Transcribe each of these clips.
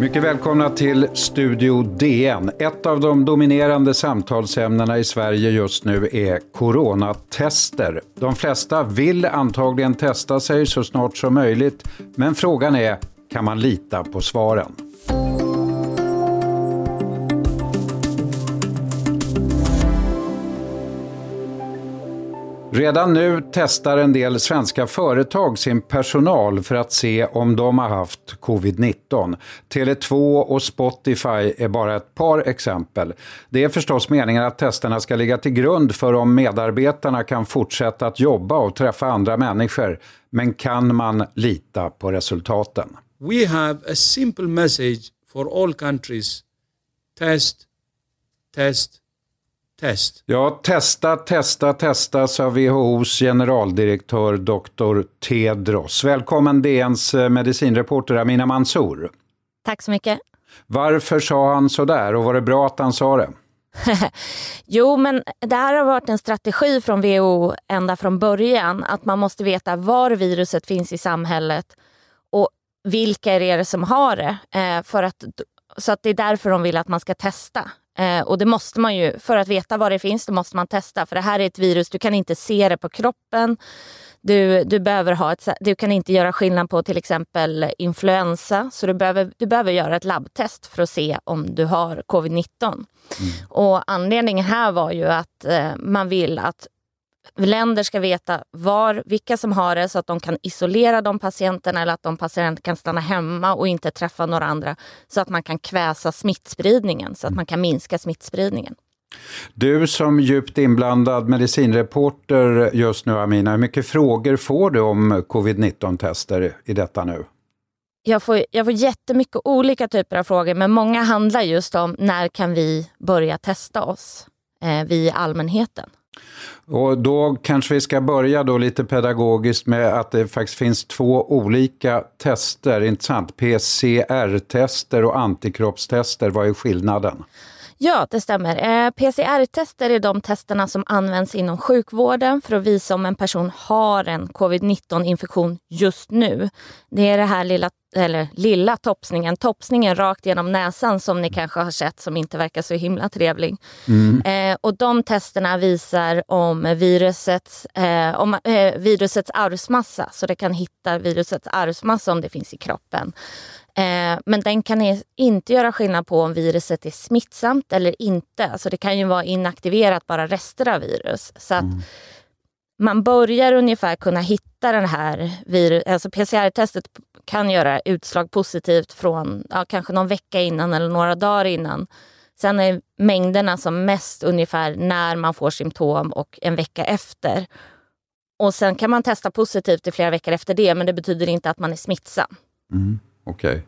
Mycket välkomna till Studio DN. Ett av de dominerande samtalsämnena i Sverige just nu är coronatester. De flesta vill antagligen testa sig så snart som möjligt, men frågan är, kan man lita på svaren? Redan nu testar en del svenska företag sin personal för att se om de har haft covid-19. Tele2 och Spotify är bara ett par exempel. Det är förstås meningen att testerna ska ligga till grund för om medarbetarna kan fortsätta att jobba och träffa andra människor. Men kan man lita på resultaten? We have a simple message for all countries. Test, test. Ja, testa, sa WHO:s generaldirektör Dr. Tedros. Välkommen DNs medicinreporter Amina Mansour. Tack så mycket. Varför sa han så där och var det bra att han sa det? Jo, men det här har varit en strategi från WHO ända från början. Att man måste veta var viruset finns i samhället och vilka är det som har det. Så att det är därför de vill att man ska testa. Och det måste man ju, för att veta var det finns, då måste man testa. För det här är ett virus, du kan inte se det på kroppen. Du kan inte göra skillnad på till exempel influensa. Så du behöver göra ett labbtest för att se om du har covid-19. Och anledningen här var ju att man vill att länder ska veta vilka som har det så att de kan isolera de patienterna eller att de patienter kan stanna hemma och inte träffa några andra så att man kan kväsa smittspridningen, så att man kan minska smittspridningen. Du som djupt inblandad medicinreporter just nu, Amina, hur mycket frågor får du om covid-19-tester i detta nu? Jag får jättemycket olika typer av frågor, men många handlar just om när kan vi börja testa oss, vi allmänheten. Och då kanske vi ska börja då lite pedagogiskt med att det faktiskt finns två olika tester, intressant. PCR-tester och antikroppstester, vad är skillnaden? Ja, det stämmer. PCR-tester är de testerna som används inom sjukvården för att visa om en person har en covid-19-infektion just nu. Det är det här lilla topsningen rakt genom näsan som ni kanske har sett som inte verkar så himla trevlig. Och de testerna visar om virusets arvsmassa, så det kan hitta virusets arvsmassa om det finns i kroppen. Men den kan inte göra skillnad på om viruset är smittsamt eller inte. Alltså det kan ju vara inaktiverat bara rester av virus. Så att man börjar ungefär kunna hitta den här virus. Alltså PCR-testet kan göra utslag positivt från kanske någon vecka innan eller några dagar innan. Sen är mängderna som mest ungefär när man får symptom och en vecka efter. Och sen kan man testa positivt i flera veckor efter det, men det betyder inte att man är smittsam. Okej.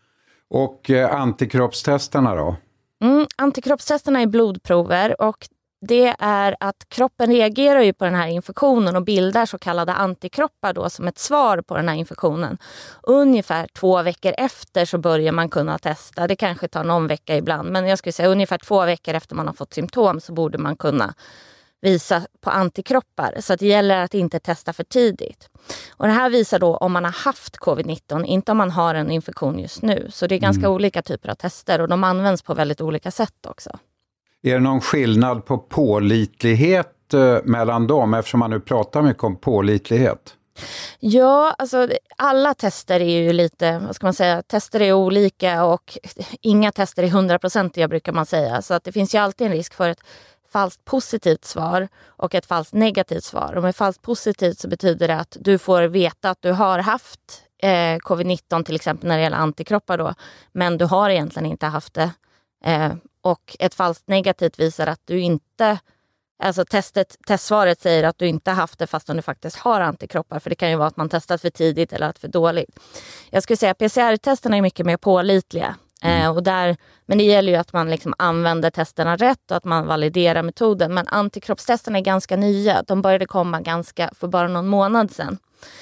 Och antikroppstesterna då? Antikroppstesterna är blodprover och det är att kroppen reagerar ju på den här infektionen och bildar så kallade antikroppar då som ett svar på den här infektionen. Ungefär 2 veckor efter så börjar man kunna testa. Det kanske tar någon vecka ibland, men jag skulle säga ungefär 2 veckor efter man har fått symptom så borde man kunna visa på antikroppar. Så att det gäller att inte testa för tidigt. Och det här visar då om man har haft covid-19, inte om man har en infektion just nu. Så det är ganska olika typer av tester och de används på väldigt olika sätt också. Är det någon skillnad på pålitlighet mellan dem eftersom man nu pratar mycket om pålitlighet? Ja, alltså alla tester är ju lite, vad ska man säga, tester är olika och inga tester är 100% brukar man säga. Så att det finns ju alltid en risk för ett falskt positivt svar och ett falskt negativt svar. Och med falskt positivt så betyder det att du får veta att du har haft covid-19 till exempel när det gäller antikroppar då, men du har egentligen inte haft det. Och ett falskt negativt visar att du inte, alltså testsvaret säger att du inte haft det fast du faktiskt har antikroppar, för det kan ju vara att man testat för tidigt eller att för dåligt. Jag skulle säga att PCR-testerna är mycket mer pålitliga. Men det gäller ju att man liksom använder testerna rätt och att man validerar metoden. Men antikroppstesterna är ganska nya. De började komma för bara någon månad sedan.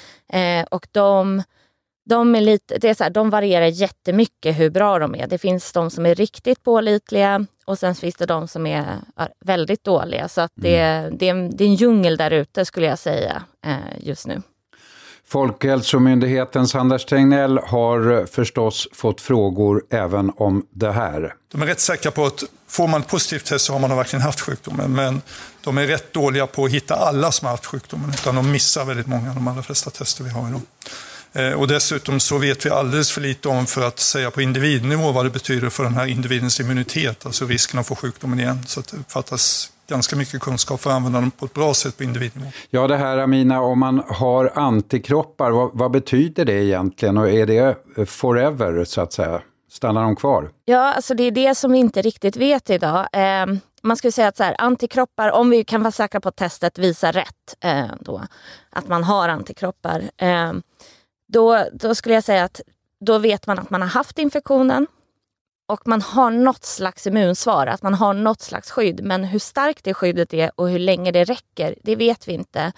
Och de är lite, det är så här, de varierar jättemycket hur bra de är. Det finns de som är riktigt pålitliga och sen finns det de som är väldigt dåliga. Så att det är en djungel där ute skulle jag säga just nu. Folkhälsomyndighetens Anders Tegnell har förstås fått frågor även om det här. De är rätt säkra på att får man ett positivt test så har man verkligen haft sjukdomen. Men de är rätt dåliga på att hitta alla som har haft sjukdomen. Utan de missar väldigt många, de allra flesta tester vi har idag. Och dessutom så vet vi alldeles för lite om för att säga på individnivå vad det betyder för den här individens immunitet. Alltså risken att få sjukdomen igen. Så att det uppfattas ganska mycket kunskap för att använda dem på ett bra sätt på individnivå. Ja, det här Amina, om man har antikroppar, vad betyder det egentligen? Och är det forever så att säga? Stannar de kvar? Ja, alltså det är det som vi inte riktigt vet idag. Man skulle säga att så här, antikroppar, om vi kan vara säkra på att testet visar rätt då, att man har antikroppar, då skulle jag säga att då vet man att man har haft infektionen och man har något slags immunsvar, att man har något slags skydd. Men hur starkt det skyddet är och hur länge det räcker, det vet vi inte.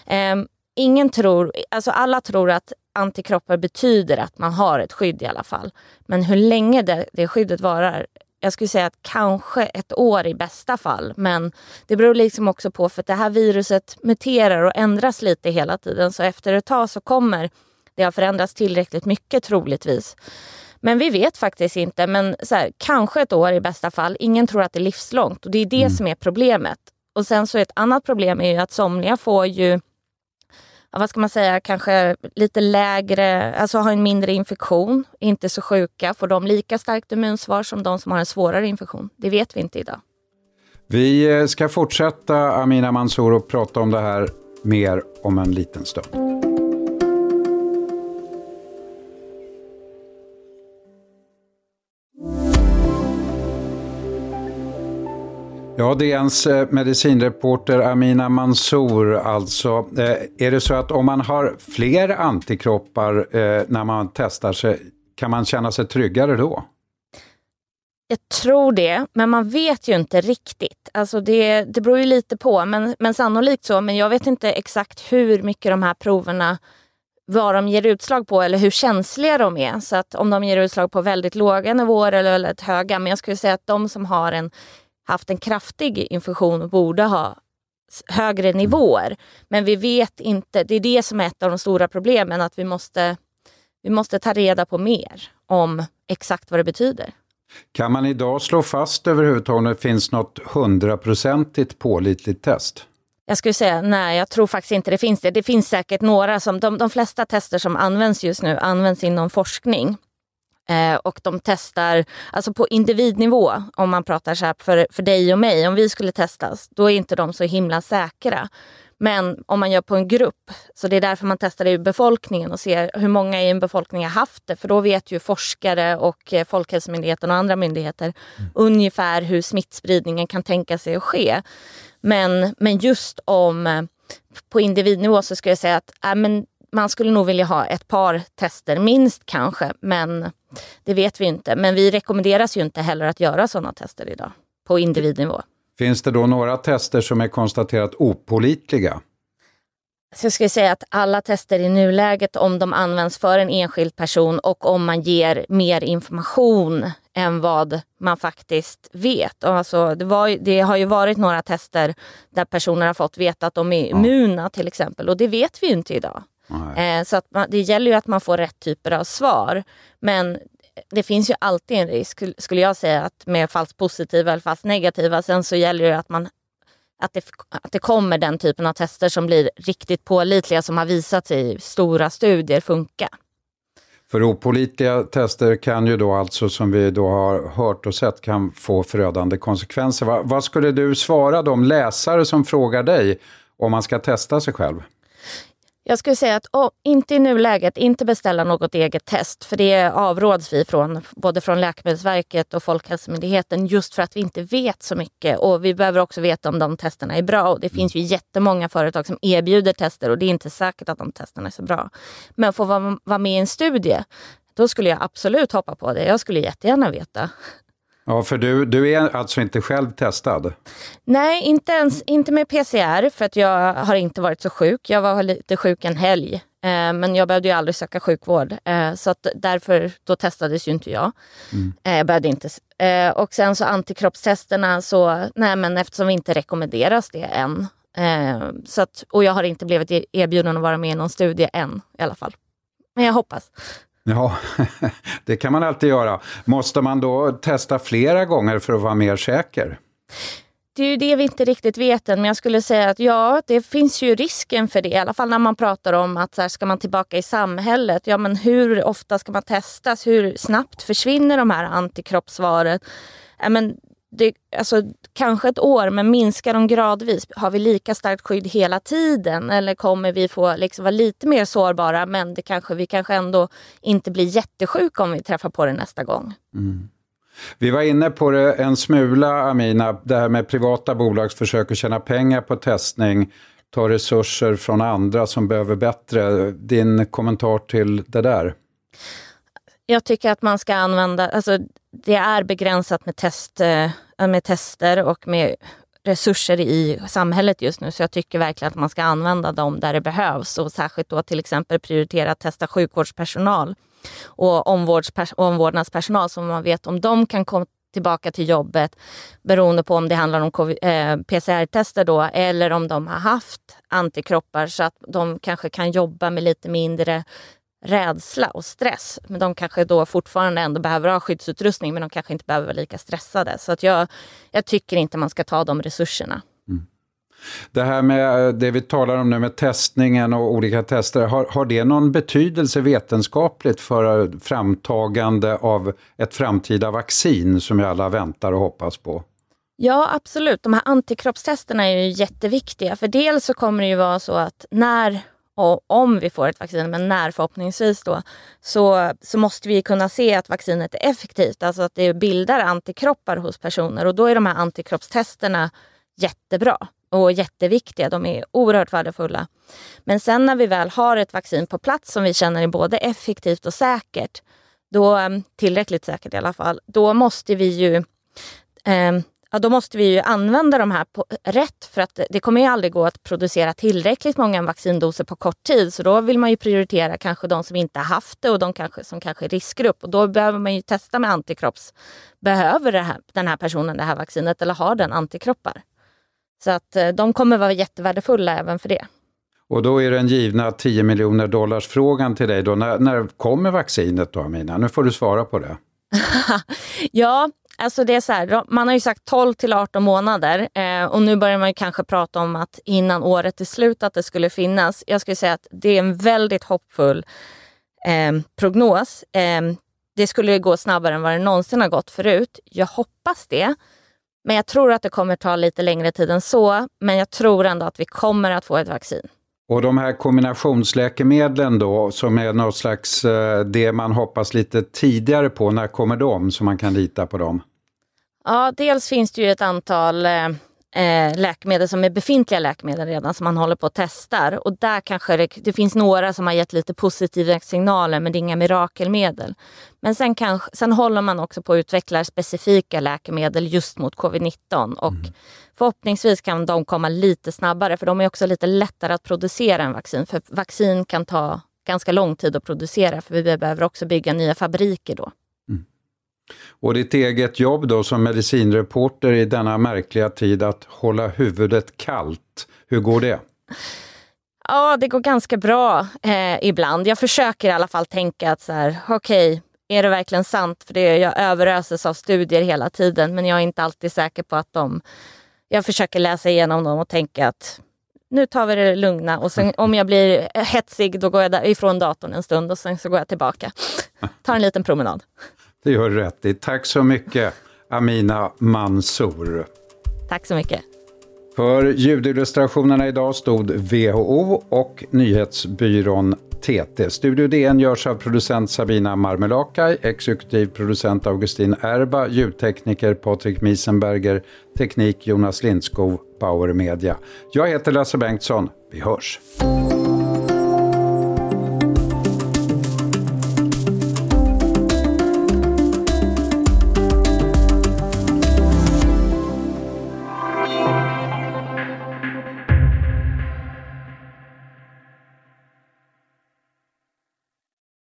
Alla tror att antikroppar betyder att man har ett skydd i alla fall. Men hur länge det skyddet varar, jag skulle säga att kanske ett år i bästa fall. Men det beror liksom också på för att det här viruset muterar och ändras lite hela tiden. Så efter ett tag så kommer det ha förändrats tillräckligt mycket troligtvis. Men vi vet faktiskt inte. Men så här, kanske ett år i bästa fall. Ingen tror att det är livslångt och det är det som är problemet. Och sen så ett annat problem är ju att somliga får ju, vad ska man säga, kanske lite lägre, alltså har en mindre infektion, inte så sjuka, får de lika starkt immunsvar som de som har en svårare infektion. Det vet vi inte idag. Vi ska fortsätta, Amina Mansour, och prata om det här mer om en liten stund. Ja, DNs medicinreporter Amina Mansour alltså. Är det så att om man har fler antikroppar när man testar sig, kan man känna sig tryggare då? Jag tror det, men man vet ju inte riktigt. Alltså det beror ju lite på, men sannolikt så. Men jag vet inte exakt hur mycket de här proverna, vad de ger utslag på eller hur känsliga de är. Så att om de ger utslag på väldigt låga nivåer eller väldigt höga. Men jag skulle säga att de som har haft en kraftig infektion borde ha högre nivåer. Men vi vet inte, det är det som är ett av de stora problemen, att vi måste ta reda på mer om exakt vad det betyder. Kan man idag slå fast överhuvudtaget om det finns något 100% pålitligt test? Jag skulle säga nej, jag tror faktiskt inte det finns det. Det finns säkert några som, de flesta tester som används just nu används inom forskning. Och de testar, alltså på individnivå, om man pratar så här för dig och mig, om vi skulle testas, då är inte de så himla säkra. Men om man gör på en grupp, så det är därför man testar det i befolkningen och ser hur många i en befolkning har haft det. För då vet ju forskare och Folkhälsomyndigheten och andra myndigheter ungefär hur smittspridningen kan tänka sig att ske. Men just på individnivå så skulle jag säga att man skulle nog vilja ha ett par tester, minst kanske, men det vet vi inte. Men vi rekommenderas ju inte heller att göra sådana tester idag på individnivå. Finns det då några tester som är konstaterat opålitliga? Så jag skulle säga att alla tester i nuläget, om de används för en enskild person och om man ger mer information än vad man faktiskt vet. Och alltså, det har ju varit några tester där personer har fått veta att de är immuna till exempel, och det vet vi ju inte idag. Så att det gäller ju att man får rätt typer av svar. Men det finns ju alltid en risk, skulle jag säga, att med falskt positiva eller falskt negativa. Sen så gäller det att det kommer den typen av tester som blir riktigt pålitliga, som har visat sig i stora studier funka. För opålitliga tester kan ju då alltså, som vi då har hört och sett, kan få förödande konsekvenser. Vad skulle du svara de läsare som frågar dig om man ska testa sig själv? Jag skulle säga att inte i nuläget, inte beställa något eget test. För det avråds vi från, både från Läkemedelsverket och Folkhälsomyndigheten, just för att vi inte vet så mycket. Och vi behöver också veta om de testerna är bra. Och det finns ju jättemånga företag som erbjuder tester, och det är inte säkert att de testerna är så bra. Men få vara med i en studie, då skulle jag absolut hoppa på det. Jag skulle jättegärna veta. Ja, för du är alltså inte själv testad? Nej, inte med PCR, för att jag har inte varit så sjuk. Jag var lite sjuk en helg, men jag behövde ju aldrig söka sjukvård. Så att därför då testades ju inte jag. Jag behövde inte. Och sen så antikroppstesterna, så nej, men eftersom vi inte rekommenderas det än, Och jag har inte blivit erbjuden att vara med i någon studie än i alla fall. Men jag hoppas. Ja, det kan man alltid göra. Måste man då testa flera gånger för att vara mer säker? Det är ju det vi inte riktigt vet än, men jag skulle säga att ja, det finns ju risken för det. I alla fall när man pratar om att så här, ska man tillbaka i samhället, ja men hur ofta ska man testas? Hur snabbt försvinner de här antikroppssvaren? Ja, men alltså, kanske ett år, men minskar de gradvis? Har vi lika starkt skydd hela tiden? Eller kommer vi få liksom vara lite mer sårbara, men vi kanske ändå inte blir jättesjuka om vi träffar på det nästa gång? Mm. Vi var inne på det en smula, Amina, det här med privata bolag försöker tjäna pengar på testning, ta resurser från andra som behöver bättre. Din kommentar till det där? Jag tycker att man ska använda, alltså det är begränsat med tester och med resurser i samhället just nu, så jag tycker verkligen att man ska använda dem där det behövs, och särskilt då till exempel prioritera att testa sjukvårdspersonal och omvårdnadspersonal, så man vet om de kan komma tillbaka till jobbet beroende på om det handlar om PCR-tester då, eller om de har haft antikroppar, så att de kanske kan jobba med lite mindre rädsla och stress. Men de kanske då fortfarande ändå behöver ha skyddsutrustning, men de kanske inte behöver vara lika stressade. Så att jag tycker inte man ska ta de resurserna. Mm. Det här med det vi talar om nu med testningen och olika tester, har det någon betydelse vetenskapligt för framtagande av ett framtida vaccin som vi alla väntar och hoppas på? Ja, absolut. De här antikroppstesterna är ju jätteviktiga. För dels så kommer det ju vara så att om vi får ett vaccin, men när förhoppningsvis då, så måste vi kunna se att vaccinet är effektivt. Alltså att det bildar antikroppar hos personer, och då är de här antikroppstesterna jättebra och jätteviktiga. De är oerhört värdefulla. Men sen när vi väl har ett vaccin på plats som vi känner är både effektivt och säkert, då tillräckligt säkert i alla fall, då måste vi ju använda de här på rätt, för att det kommer ju aldrig gå att producera tillräckligt många vaccindoser på kort tid. Så då vill man ju prioritera kanske de som inte har haft det och de som kanske är riskgrupp. Och då behöver man ju testa med antikropps. Behöver den här personen det här vaccinet, eller har den antikroppar? Så att de kommer vara jättevärdefulla även för det. Och då är den givna $10 miljoner frågan till dig då. När kommer vaccinet då, Amina? Nu får du svara på det. Ja, alltså det är så här, man har ju sagt 12 till 18 månader och nu börjar man ju kanske prata om att innan året är slut att det skulle finnas. Jag skulle säga att det är en väldigt hoppfull prognos. Det skulle gå snabbare än vad det någonsin har gått förut. Jag hoppas det, men jag tror att det kommer ta lite längre tid än så. Men jag tror ändå att vi kommer att få ett vaccin. Och de här kombinationsläkemedlen då, som är något slags det man hoppas lite tidigare på, när kommer de så man kan lita på dem? Ja, dels finns det ju ett antal läkemedel som är befintliga läkemedel redan som man håller på att testar. Och där kanske det finns några som har gett lite positiva signaler, men det är inga mirakelmedel. Men sen håller man också på att utveckla specifika läkemedel just mot covid-19 och förhoppningsvis kan de komma lite snabbare, för de är också lite lättare att producera än vaccin. För vaccin kan ta ganska lång tid att producera, för vi behöver också bygga nya fabriker då. Mm. Och ditt eget jobb då som medicinreporter i denna märkliga tid, att hålla huvudet kallt, hur går det? Ja, det går ganska bra ibland. Jag försöker i alla fall tänka att så här, okej, är det verkligen sant? För jag överöses av studier hela tiden, men jag är inte alltid säker på att jag försöker läsa igenom dem och tänka att nu tar vi det lugna. Och sen om jag blir hetsig, då går jag ifrån datorn en stund och sen så går jag tillbaka. Tar en liten promenad. Det gör rätt i. Tack så mycket, Amina Mansour. Tack så mycket. För ljudillustrationerna idag stod WHO och nyhetsbyrån TT. Studio DN görs av producent Sabina Marmelakai, exekutiv producent Augustin Erba, ljudtekniker Patrik Miesenberger, teknik Jonas Lindskov, Power Media. Jag heter Lasse Bengtsson. Vi hörs.